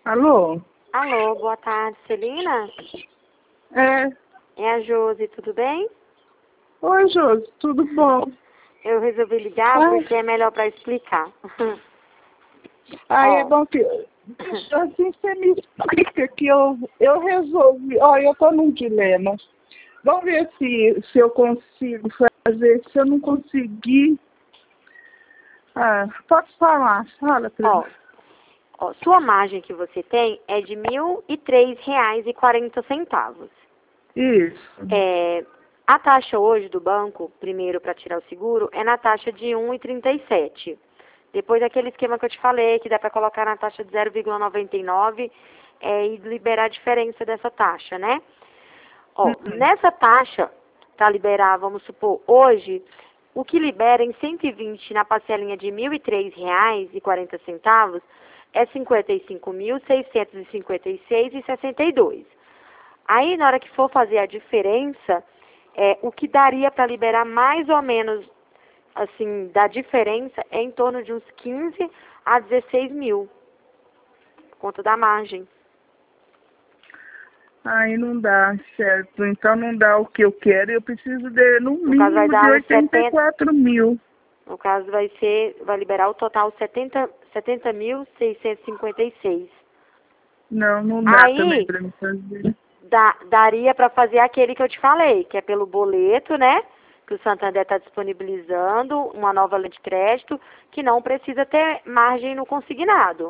Alô? Alô, boa tarde, Celina? É. É a Josi, tudo bem? Oi, Josi, tudo bom? Eu resolvi ligar porque é melhor para explicar. É bom que assim você me explica que eu resolvi. Eu tô num dilema. Vamos ver se eu consigo fazer. Se eu não conseguir. Pode falar, fala pra mim. Sua margem que você tem é de R$ 1.003,40. Isso. A taxa hoje do banco, primeiro para tirar o seguro, é na taxa de 1,37. Depois daquele esquema que eu te falei, que dá para colocar na taxa de 0,99 e liberar a diferença dessa taxa, né? Nessa taxa, para liberar, vamos supor, hoje, o que libera em 120 na parcelinha de R$ 1.003,40 é R$ 55.656,62. Aí, na hora que for fazer a diferença, o que daria para liberar mais ou menos, assim, da diferença é em torno de uns 15 a 16 mil, por conta da margem. Aí não dá, certo. Então não dá o que eu quero. Eu preciso de, no mínimo, vai dar de 84 mil. No caso, vai liberar o total 70.656. Não dá Aí, também para me fazer. Daria para fazer aquele que eu te falei, que é pelo boleto, né? Que o Santander está disponibilizando, uma nova linha de crédito, que não precisa ter margem no consignado.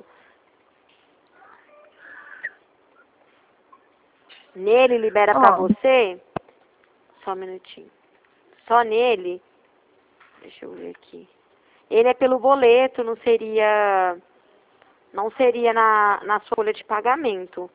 Nele libera para você, só um minutinho, só nele, deixa eu ver aqui. Ele é pelo boleto, não seria na sua folha de pagamento.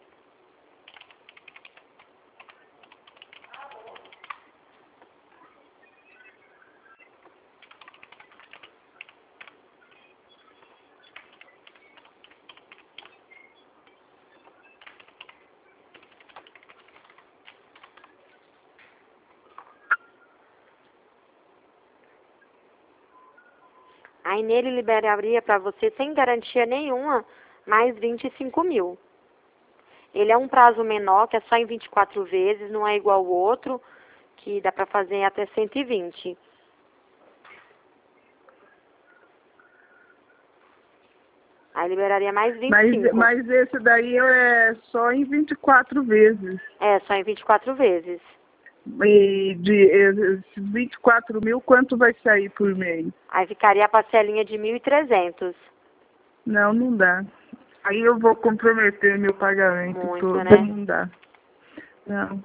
Aí nele liberaria para você, sem garantia nenhuma, mais 25 mil. Ele é um prazo menor, que é só em 24 vezes, não é igual ao outro, que dá para fazer em até 120. Aí liberaria mais 25. Mas esse daí é só em 24 vezes. É, só em 24 vezes. E de 24 mil, quanto vai sair por mês? Aí ficaria a parcelinha de 1.300. Não dá. Aí eu vou comprometer meu pagamento Muito, todo. né? Não dá. Não.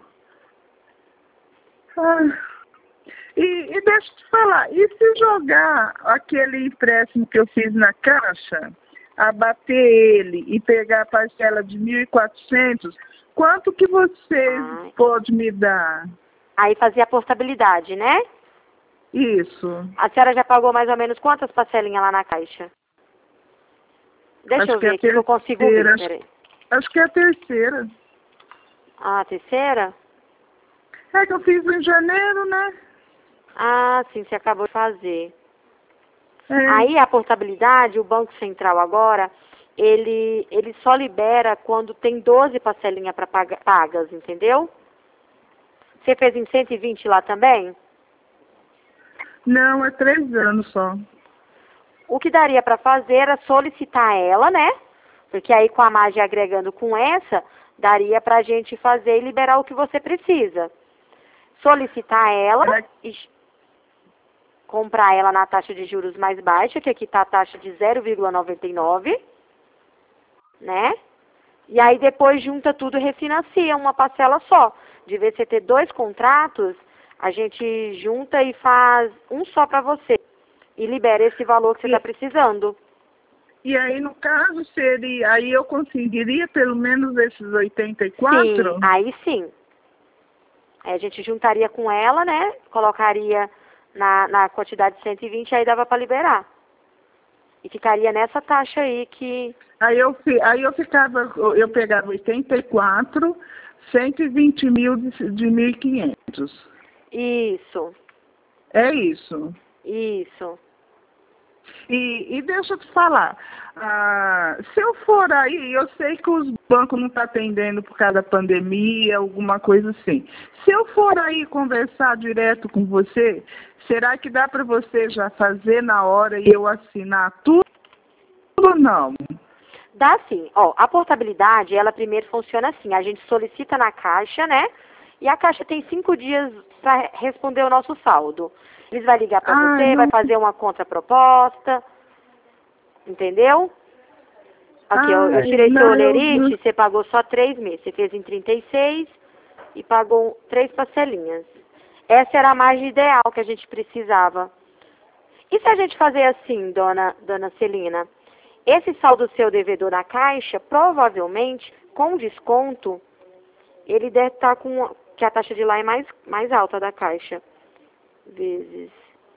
E deixa eu te falar, e se jogar aquele empréstimo que eu fiz na Caixa, abater ele e pegar a parcela de 1.400, quanto que vocês podem me dar? Aí fazia a portabilidade, né? Isso. A senhora já pagou mais ou menos quantas parcelinhas lá na Caixa? Deixa eu ver aqui que eu consigo ver, peraí. Acho que é a terceira. Ah, a terceira? É que eu fiz em janeiro, né? Ah, sim, você acabou de fazer. Aí a portabilidade, o Banco Central agora, ele só libera quando tem 12 parcelinhas para pagas, entendeu? Você fez em 120 lá também? Não, é 3 anos só. O que daria para fazer era solicitar ela, né? Porque aí com a margem agregando com essa, daria para a gente fazer e liberar o que você precisa. Solicitar ela e comprar ela na taxa de juros mais baixa, que aqui está a taxa de 0,99, né? E aí depois junta tudo e refinancia uma parcela só. De vez você ter 2 contratos, a gente junta e faz um só para você. E libera esse valor que você está precisando. E aí, no caso, aí eu conseguiria pelo menos esses 84? Sim, aí sim. Aí a gente juntaria com ela, né? Colocaria na quantidade de 120, aí dava para liberar. E ficaria nessa taxa aí que... Aí eu pegava 84, 120 mil de 1.500. Isso. É isso. Isso. E deixa eu te falar, se eu for aí, eu sei que os bancos não estão atendendo por causa da pandemia, alguma coisa assim. Se eu for aí conversar direto com você, será que dá para você já fazer na hora e eu assinar tudo ou não? Dá sim. Ó, a portabilidade, ela primeiro funciona assim. A gente solicita na Caixa, né? E a Caixa tem 5 dias para responder o nosso saldo. Eles vão ligar para você, não. vai fazer uma contraproposta, entendeu? Aqui, eu tirei seu olerite, você pagou só 3 meses. Você fez em 36 e pagou 3 parcelinhas. Essa era a margem ideal que a gente precisava. E se a gente fazer assim, dona Celina? Esse saldo seu devedor na Caixa, provavelmente, com desconto, ele deve estar com... que a taxa de lá é mais alta da Caixa. Vezes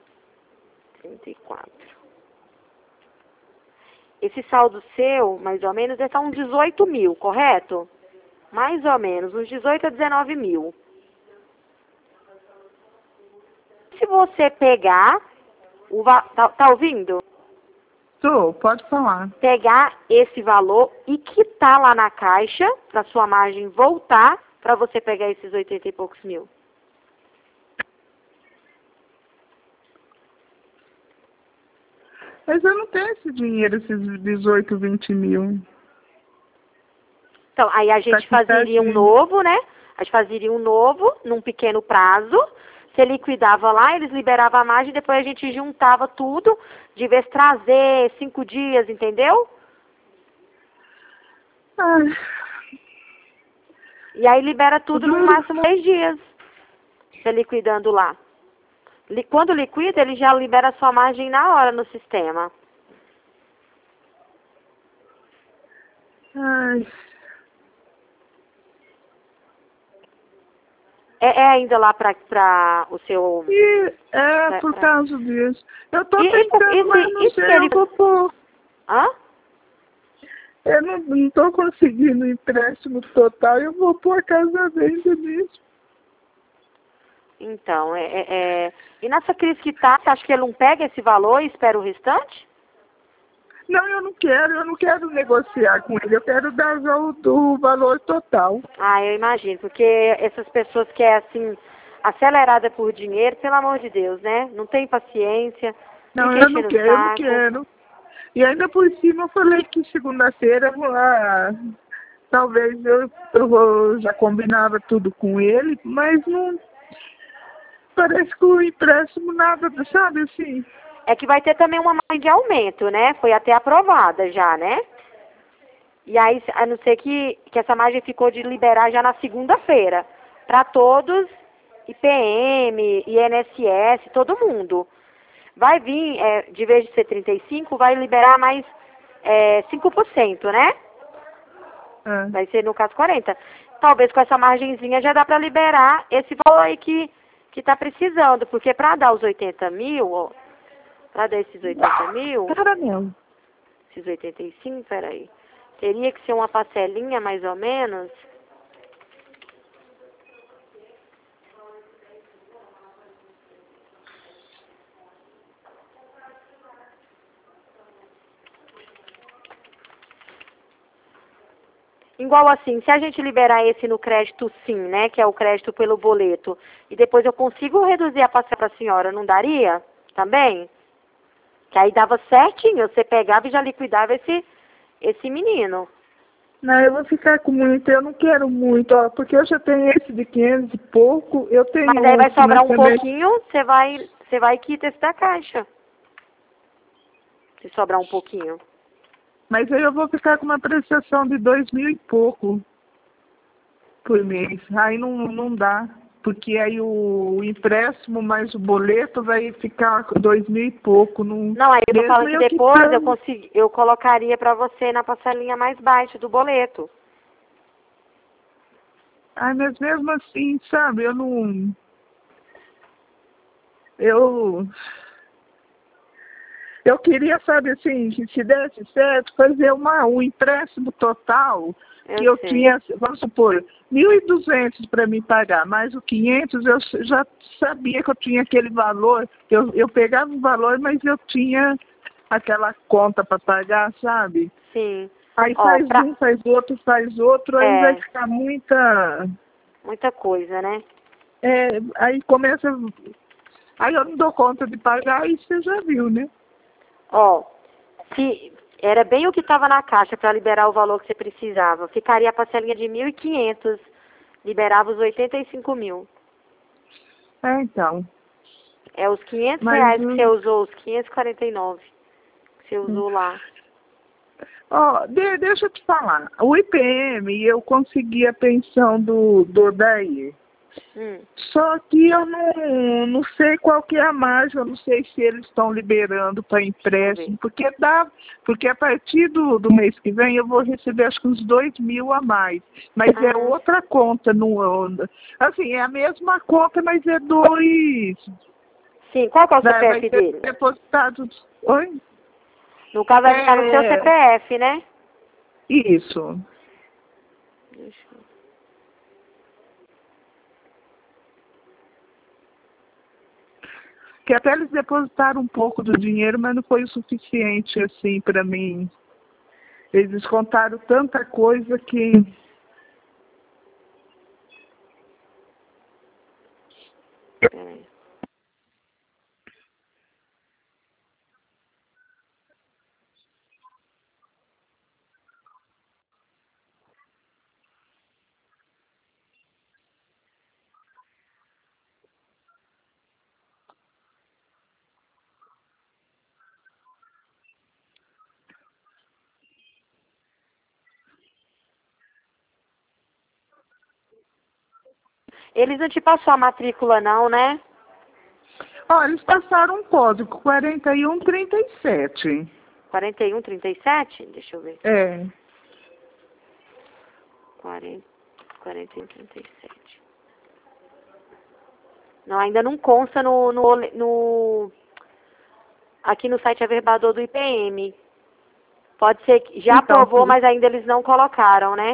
34. Esse saldo seu, mais ou menos, deve estar uns 18 mil, correto? Mais ou menos, uns 18 a 19 mil. Se você pegar... Tá ouvindo? Tô, pode falar. Pegar esse valor e quitar lá na Caixa, para sua margem voltar, para você pegar esses 80 e poucos mil. Mas eu não tenho esse dinheiro, esses 18, 20 mil. Então, aí a gente fazeria um novo, né? A gente fazeria um novo, num pequeno prazo. Você liquidava lá, eles liberavam a margem, depois a gente juntava tudo, de vez trazer 5 dias, entendeu? Ai. E aí libera tudo no máximo 10 dias. Você liquidando lá. Quando liquida, ele já libera a sua margem na hora no sistema. Ai. É ainda lá para o seu... Por causa disso. Eu tô tentando, mas não sei, eu vou pôr. Hã? Eu não tô conseguindo empréstimo total, eu vou pôr a casa venda nisso. Então, e nessa crise que tá, você acha que ele não pega esse valor e espera o restante? Não, eu não quero negociar com ele, eu quero dar já o valor total. Ah, eu imagino, porque essas pessoas que é assim, acelerada por dinheiro, pelo amor de Deus, né? Não tem paciência. Não, eu não quero. E ainda por cima eu falei que segunda-feira eu vou lá. Talvez eu já combinava tudo com ele, mas não. Parece que o empréstimo nada, sabe assim? É que vai ter também uma margem de aumento, né? Foi até aprovada já, né? E aí, a não ser que essa margem ficou de liberar já na segunda-feira. Para todos, IPM, INSS, todo mundo. Vai vir, de vez de ser 35, vai liberar mais 5%, né? Vai ser, no caso, 40%. Talvez com essa margenzinha já dá para liberar esse valor aí que tá precisando. Porque para dar os 80 mil, para dar esses 80 mil... Caramelo. Esses 85, peraí. Teria que ser uma parcelinha, mais ou menos... Igual assim, se a gente liberar esse no crédito sim, né, que é o crédito pelo boleto, e depois eu consigo reduzir a parcela para a senhora, não daria? Também? Que aí dava certinho, você pegava e já liquidava esse menino. Não, eu vou ficar com muito, eu não quero muito, ó, porque eu já tenho esse de 500 e pouco, eu tenho... Mas aí vai sobrar um também... pouquinho, você vai quitar esse da Caixa. Se sobrar um pouquinho. Mas aí eu vou ficar com uma prestação de 2.000 e pouco por mês. Aí não dá, porque aí o empréstimo mais o boleto vai ficar 2.000 e pouco. Não, aí eu tô falando que depois quitando... eu colocaria para você na parcelinha mais baixa do boleto. Ai, mas mesmo assim, sabe, eu não... Eu queria, sabe, assim, que se desse certo, fazer um empréstimo total, que eu tinha, vamos supor, 1.200 para me pagar, mais o 500, eu já sabia que eu tinha aquele valor, eu pegava o valor, mas eu tinha aquela conta para pagar, sabe? Sim. Aí Ó, faz um, faz outro, aí vai ficar muita coisa, né? Aí começa. Aí eu não dou conta de pagar, e você já viu, né? Ó, se era bem o que estava na caixa para liberar o valor que você precisava, ficaria a parcelinha de 1.500, liberava os 85 mil. Então. É os 500 Mas, reais que você usou, os 549 que você usou lá. Deixa eu te falar. O IPM, eu consegui a pensão do Odair. Só que eu não sei qual que é a margem, eu não sei se eles estão liberando para empréstimo, porque a partir do mês que vem eu vou receber acho que uns 2.000 a mais, mas é outra conta, assim, é a mesma conta, mas é dois. Sim, qual que é o CPF vai dele? Depositado. Oi? No caso vai ficar no seu CPF, né? Isso. Deixa eu... Que até eles depositaram um pouco do dinheiro, mas não foi o suficiente, assim, para mim. Eles descontaram tanta coisa que... Peraí. Eles não te passou a matrícula não, né? Eles passaram um código, 4137. 4137? Deixa eu ver. 4137. Não, ainda não consta aqui no site Averbador do IPM. Pode ser que já Então, aprovou, mas ainda eles não colocaram, né?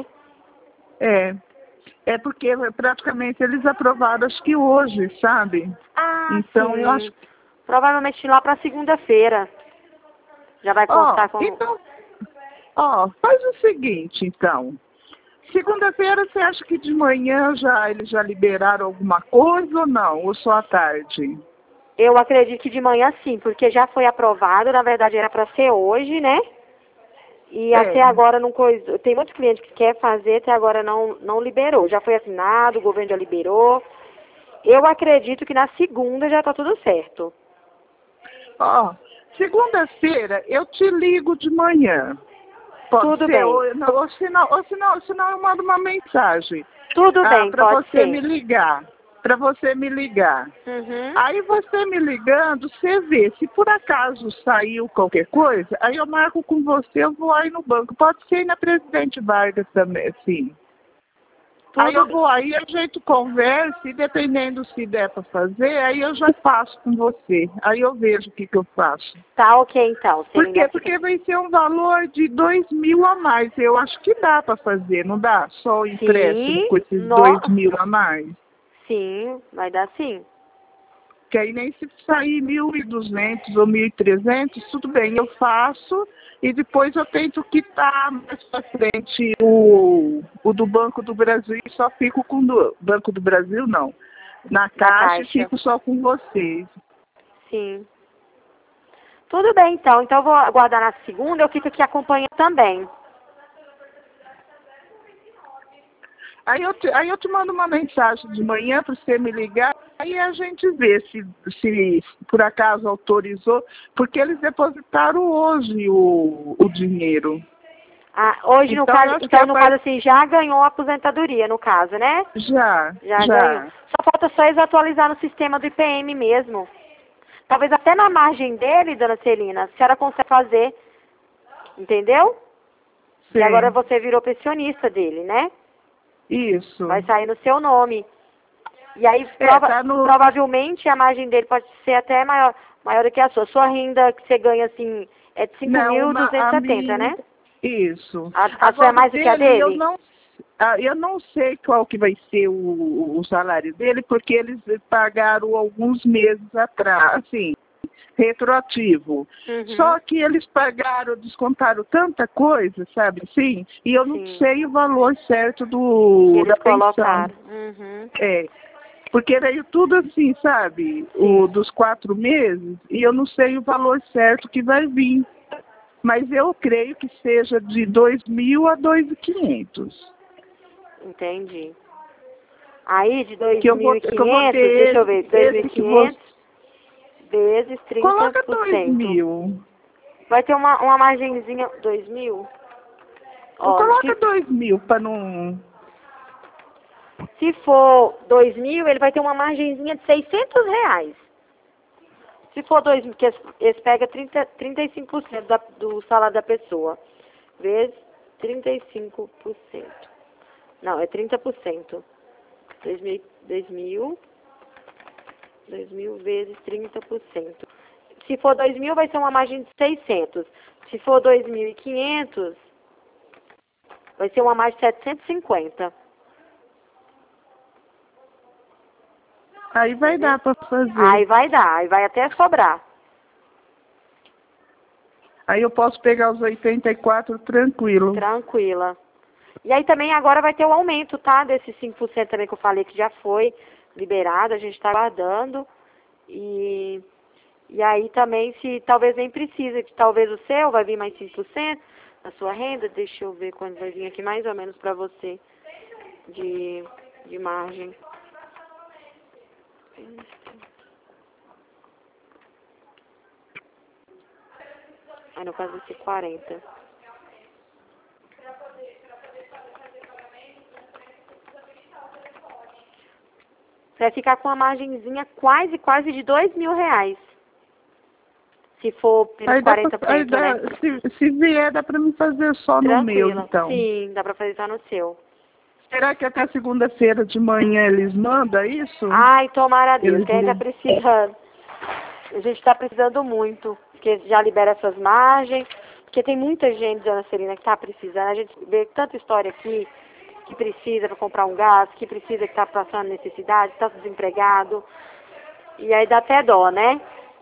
É porque praticamente eles aprovaram, acho que hoje, sabe? Então, sim. eu acho que... Provavelmente lá para segunda-feira. Já vai constar como... Então, faz o seguinte, então. Segunda-feira, você acha que de manhã eles já liberaram alguma coisa ou não? Ou só à tarde? Eu acredito que de manhã sim, porque já foi aprovado, na verdade era para ser hoje, né? E até agora não coisa. Tem muitos clientes que quer fazer, até agora não liberou. Já foi assinado, o governo já liberou. Eu acredito que na segunda já está tudo certo. Segunda-feira eu te ligo de manhã. Pode Tudo ser, bem. ou senão eu mando uma mensagem. Tudo bem, Para pode você ser. me ligar. Para você me ligar. Uhum. Aí você me ligando, você vê. Se por acaso saiu qualquer coisa, aí eu marco com você, eu vou aí no banco. Pode ser aí na Presidente Vargas também, sim. Aí eu vou aí, a gente conversa e dependendo se der para fazer, aí eu já faço com você. Aí eu vejo o que eu faço. Tá ok, então. Por quê? Porque vai ser um valor de 2.000 a mais. Eu acho que dá para fazer, não dá? Só o empréstimo com esses 2.000 a mais. Sim, vai dar sim. Que aí nem se sair 1.200 ou 1.300, tudo bem, eu faço e depois eu tento quitar mais para frente o do Banco do Brasil e só fico com o Banco do Brasil, não. Na caixa e fico só com vocês. Sim. Tudo bem, então. Então eu vou aguardar na segunda, eu fico aqui acompanhando também. Aí eu te mando uma mensagem de manhã para você me ligar, aí a gente vê se por acaso autorizou, porque eles depositaram hoje o dinheiro. Hoje, no caso, assim, já ganhou a aposentadoria, no caso, né? Já ganhou. Só falta só eles atualizar no sistema do IPM mesmo. Talvez até na margem dele, dona Celina, a senhora consegue fazer, entendeu? Sim. E agora você virou pensionista dele, né? Isso. Vai sair no seu nome. E aí, provavelmente, a margem dele pode ser até maior do que a sua. Sua renda que você ganha, assim, é de 5.270, né? Isso. A sua é mais do que a dele? Eu não sei qual que vai ser o salário dele, porque eles pagaram alguns meses atrás, assim, retroativo. Só que eles descontaram tanta coisa, sabe assim? E eu não sei o valor certo Eles da pensão. colocaram. Porque veio tudo assim, sabe? Dos 4 meses, e eu não sei o valor certo que vai vir. Mas eu creio que seja de 2.000 a 2.500. Entendi. Aí de Que eu vou 2.500, ter deixa eu ver, 2.500 vezes 30%. Coloca 2.000. Vai ter uma margenzinha, 2.000? Coloca 2.000 para não... Se for 2.000, ele vai ter uma margenzinha de R$ 600. Se for 2.000, porque eles pegam 35% do salário da pessoa, vezes 35%. Não, é 30%. 2.000 vezes 30%. Se for 2.000, vai ser uma margem de 600. Se for 2.500, vai ser uma margem de 750. Aí vai dar para fazer. Aí vai dar, aí vai até sobrar. Aí eu posso pegar os 84 tranquilo. Tranquila. E aí também agora vai ter o aumento, tá? Desses 5% também que eu falei que já foi liberado, a gente está aguardando. E aí também, se talvez nem precisa, que talvez o seu vai vir mais 5% da sua renda. Deixa eu ver quando vai vir aqui mais ou menos para você de margem. Aí no caso vai ser 40. Vai ficar com uma margenzinha quase de R$ 2.000. Se for pelos 40%, né? Se vier, dá para me fazer só no meu, então. Sim, dá para fazer só no seu. Será que até segunda-feira de manhã eles mandam isso? Ai, tomara a Deus, que a gente tá precisando. A gente está precisando muito, porque já libera essas margens, porque tem muita gente, dona Celina, que está precisando. A gente vê tanta história aqui, que precisa para comprar um gás, que precisa, que está passando necessidade, está desempregado. E aí dá até dó, né?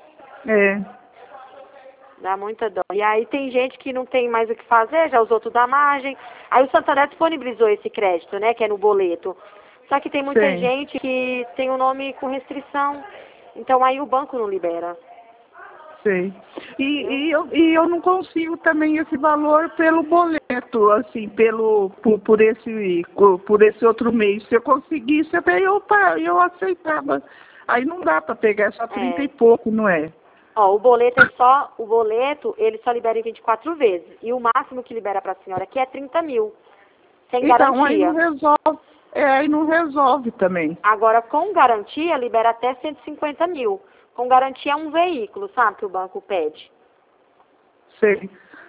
Dá muita dó. E aí tem gente que não tem mais o que fazer, já usou tudo a margem. Aí o Santander disponibilizou esse crédito, né, que é no boleto. Só que tem muita gente que tem o nome com restrição. Então aí o banco não libera. Sei. E eu não consigo também esse valor pelo boleto, assim, por esse outro mês. Se eu conseguisse, eu aceitava. Aí não dá para pegar só 30 e pouco, não é? Ó, o boleto, ele só libera em 24 vezes. E o máximo que libera para a senhora aqui é 30.000, sem garantia. Aí não resolve também. Agora, com garantia, libera até 150.000. Com garantia é um veículo, sabe, que o banco pede. Sei.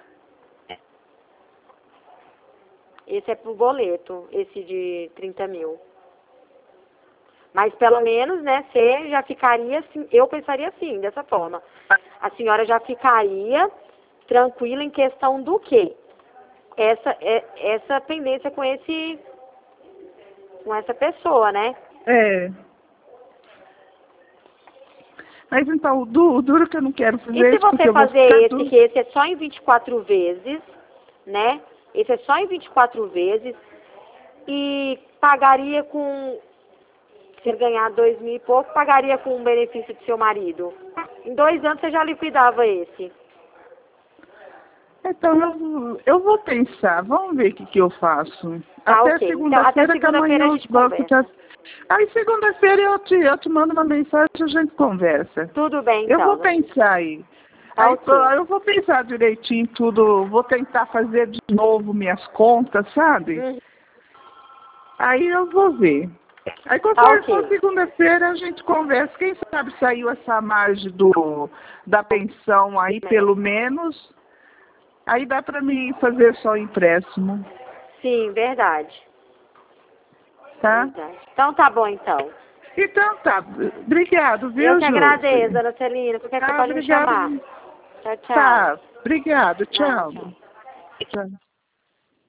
Esse é pro boleto, esse de 30.000. Mas pelo menos, né, você já ficaria assim, eu pensaria assim, dessa forma. A senhora já ficaria tranquila em questão do quê? Essa pendência com essa pessoa, né? Mas então, o duro que eu não quero fazer isso. E se isso, você fazer esse, que esse é só em 24 vezes, né? Esse é só em 24 vezes e pagaria com... Se ele ganhar 2.000 e pouco, pagaria com o benefício do seu marido. Em 2 anos você já liquidava esse. Então, eu vou pensar. Vamos ver o que eu faço. Tá, até ok. segunda-feira, Então, até segunda-feira a gente conversa. Aí segunda-feira eu te mando uma mensagem e a gente conversa. Tudo bem, então. Eu vou pensar aí. Tá, Eu vou pensar direitinho tudo. Vou tentar fazer de novo minhas contas, sabe? Aí eu vou ver. Aí qualquer segunda-feira a gente conversa. Quem sabe saiu essa margem da pensão aí, pelo menos. Aí dá para mim fazer só empréstimo. Sim, verdade. Tá? Verdade. Então tá bom, então. Então tá. Obrigado, viu, Eu que agradeço, dona Celina. Qualquer coisa pode me chamar. Tchau, tchau. Tá. Obrigado. Tchau. Tchau. Tchau.